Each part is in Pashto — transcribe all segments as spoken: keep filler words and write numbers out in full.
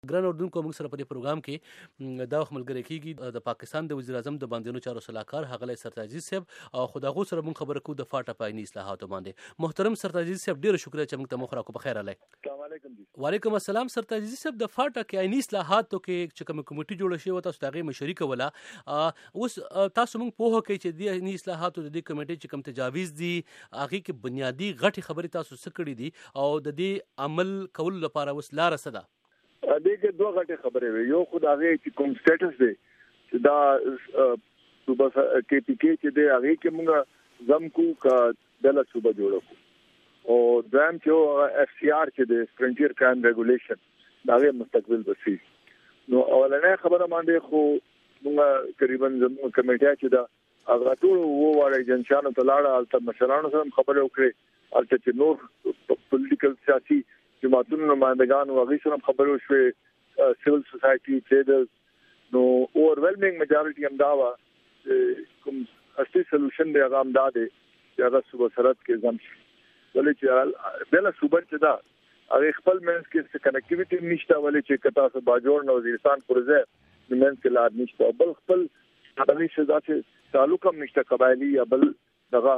ګران اردوونکو موږ سره په دې پروګرام کې دا وخت ملګری کیږي د پاکستان د وزیر اعظم د باندېنو چارو صلاحکار هغه سرتاج عزیز صاحب او خداغو سره موږ خبرې کوو د فاټا په عیني اصلاحاتو باندې. محترم سرتاج عزیز صاحب ډیره شکریہ چې موږ ته مخ راکو. بخیر علي. السلام علیکم جی. وعلیکم السلام. سرتاج عزیز صاحب د فاټا کې عیني اصلاحاتو کې چې کوم کمیټه جوړه شوې و تاسو دغه مشري کوله، اوس تاسو موږ په هغه کې چې د عیني اصلاحاتو د دې کمیټې چې کوم تجاویز دي هغه کې بنیادی غټي خبرې تاسو سکړې دي او د دې عمل کول لپاره وس لار سده دغه دوه غټه خبرې وي. یو خدای چې کوم سټیټس دی چې دا صوبه کې پی کې چې دی هغه کې موږ زم کو کا دله صوبه جوړو او دویم چې اف سی آر چې دی فرنټیر کرائم ریګولیشن دا مستقبل بسي. نو اولنې خبره باندې خو موږ تقریبا زموږ کمیټه چې دا هغه ټول وو وړي جنشانو تلاړه الته مشرانو سره خبرې وکړي الته چې نور پولیټیکل سیاسي جماعتونو نمائندگان او هغه سره خبرو شوې سیول سوسایټي ټریډرز. نو اوورولمینګ میجارټي هم دا وا کوم اصلي سولوشن دی هغه هم دا دی چې هغه صوبه سرحد کې ځم شي ولې چې بل صوبه چې دا هغه خپل منځ کې څه کنیکټیویټي نشته ولې چې کتا سه باجوړ نو وزیرستان پروژه منځ کې لار نشته بل خپل هغه څه ذاته تعلق هم نشته قبایلی یا بل دغه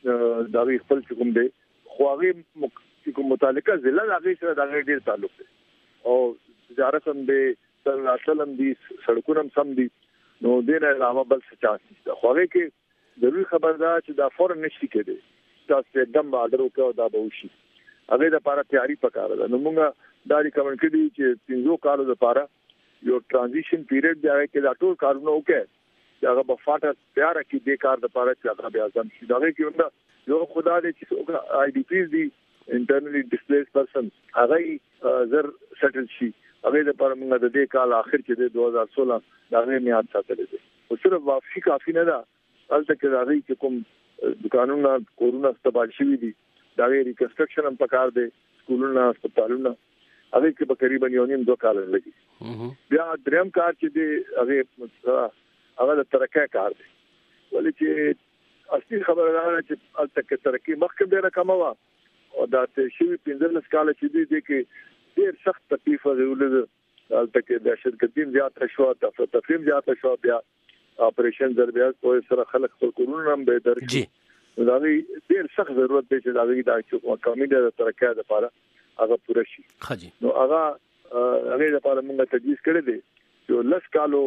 دغه خپل کوم دی خو هغه چې کوم متعلقه ضلع هغه سره د ډیر تعلق دی او تجارت هم دی تل هم دي سړکونه هم سم دي. نو دې نه علاوه بل څه چانس نشته. خو هغه کې ضروري خبردار چې دا فورن نشي کېدی تاسو एकदम آرډر وکړو دا به وشي هغه د لپاره تیاری پکاره ده. نو موږ دا ریکمند کړی چې پنځو کالو لپاره یو ترانزیشن پیریډ دی هغه کې دا ټول کارونه وکړي چې هغه په فاټه تیار کړي د کار لپاره چې هغه بیا ځم شي. دا کې یو خدای دې چې آی ډی پیز دي internally displaced person هغه زر سټل شي هغه د پر موږ د دې کال اخر کې د دوه هزار سولہ دا غي میاد ساتل دي او صرف واپسی کافی نه ده. البته کې دا غي چې کوم دکانونه کورونا استعمال شوی دي دا غي ریکنسټرکشن هم پکار دي سکولونه هسپتالونه هغه کې به تقریبا یو نیم دوه کال لګي. بیا دریم کار چې دی هغه هغه د ترقه کار دی ولې چې اصلي خبره ده چې البته کې ترقی مخکې ډیره کم و او دا ته شي پنځلس کال چې دی د کې ډیر سخت تکلیف ورولې البته کې د شرکتین زیات شو د تفریم زیات شو بیا اپریشن ضربیات په سره خلک خپل کورونه هم به درکې دا ډیر سخت ضرورت دی چې دا وی دا چې کمی د ترقه لپاره هغه پوره شي. نو هغه هغه لپاره موږ تجویز کړی دی چې لس کالو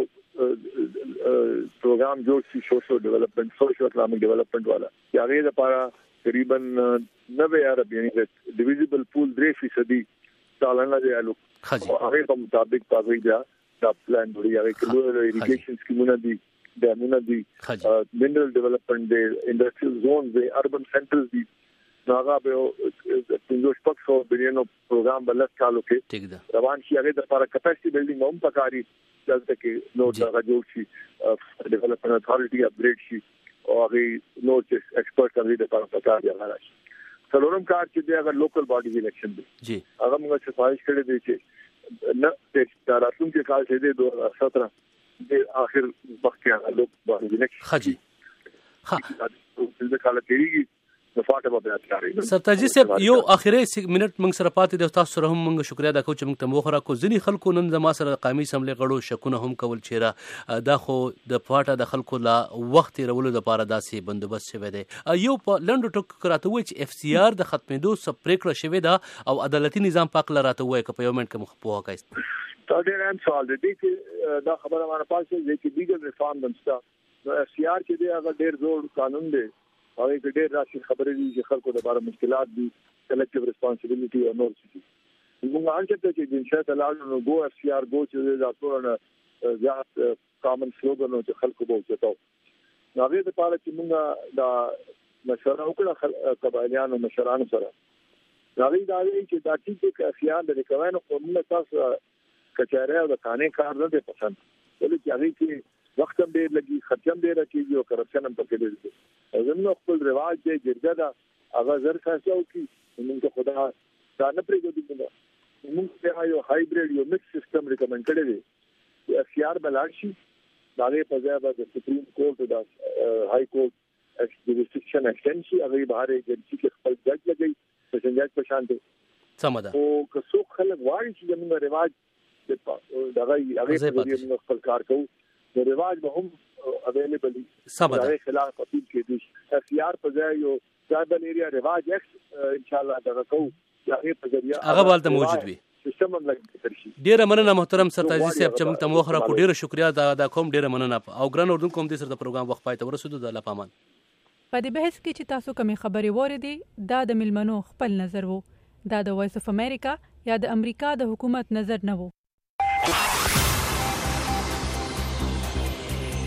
پروګرام جوړ شي سوشل ډیولپمنٹ سوشل اکنامک ډیولپمنٹ والا هغه لپاره تقریبا نوے ارب یعنی ډیویزبل پول درې فیصدي سالانه دی الو هغه په مطابق پاګی دا دا پلان جوړی هغه کلو اریګیشن سکیمونه دي ډیمونه دي منرل ډیولپمنٹ دی انډستریل زون دی اربن سنټرز دي هغه به پنځه شپږ سو بلین پروګرام بل کالو کې روان شي هغه د لپاره کپاسټي بلډینګ هم پکاري دلته کې نو دا جوړ شي ډیولپمنٹ اتھارټي اپګریډ شي او هغه نو چې ایکسپرټ کوي د لپاره پکار دی هغه شي. څلورم کار چې دی هغه لوکل باډیز الیکشن دی جی هغه موږ صفایش کړی دی چې نه د راتلونکي کال چې دی دوه هزار سترہ د اخر وخت کې هغه لوکل باډیز الیکشن خجی ها د کال تیریږي د فاټه په بیا تیاری. سرتاجي صاحب یو اخیری منټ موږ سره پاتې د تاسو سره هم موږ شکریا دا کوم چې موږ ته موخره کو ځنی خلکو نن زما سره قومي سملې غړو شکونه هم کول چیرې دا خو د فاټه د خلکو لا وخت رولو د پاره داسې بندوبست شوی دی. یو په لندو ټک کراته وای چې اف سی آر د ختمېدو سپریکړه شوی دا او عدالتي نظام پاک لراته وای ک په یو منټ کې مخ په وکایست دا ډېر هم سوال دی چې دا خبره باندې پاتې دی چې دیګر ریفارم دمستا نو اف سی آر کې دی هغه ډېر زور قانون دی او یې ډېر راشي خبرې دي چې خلکو د لپاره مشکلات دي کلیکټیو ریسپانسیبিলিټي او نور څه دي. موږ هغه چې د انشاء الله نو ګو اف سی آر ګو چې دا ټول زیات کامن سلوګن چې خلکو به وچتاو نو هغه د لپاره چې موږ دا مشوره وکړه قبایلیانو مشرانو سره هغه دا وی چې دا چې اخیان د ریکوینو قانون تاسو کچاره او د قانون کار نه دي پسند ولې چې هغه کې وخت هم ډیر لګي خرچم ډیر راکېږي او کرپشن هم پکې ډیر دی زموږ خپل رواج دی جرګه دا هغه زر خاصو کې موږ ته خدا دا نه پرېږدو موږ ته یو هایبرید یو مکس سیستم ریکمند کړی دی چې اف سی آر بلار شي دا یې په ځای باندې سپریم کورټ دا های کورټ جوریسډکشن ایکسټنډ شي هغه بهر ایجنسی کې خپل جج لګي په څنګه په شان دي سمدا او که څوک خلک وایي چې موږ رواج دغه هغه په خپل کار کوو د رواج به هم اویلیبل سبا خلاف اپیل کېږي اف ار په ځای یو ټرایبل ایریا رواج ایکس ان شاء الله دغه کوو هغه په ذریعہ هغه بالته موجود وي سیستم هم لګیږي. ډیره مننه محترم سرتاجي صاحب چې موږ ته موخره کو ډیره شکریا دا کوم ډیره مننه او ګران اردن کوم دې سره د پروګرام وخت پای ته ورسېدو د الله پامان. په دې بحث کې چې تاسو کومې خبرې واورېدې دا د ملمنو خپل نظر وو، دا د وایس اف امریکا یا د امریکا د حکومت نظر نه وو.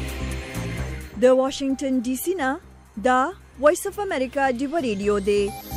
د واشنگټن ډي سي نه دا وایس اف امریکا دی ریډیو دی.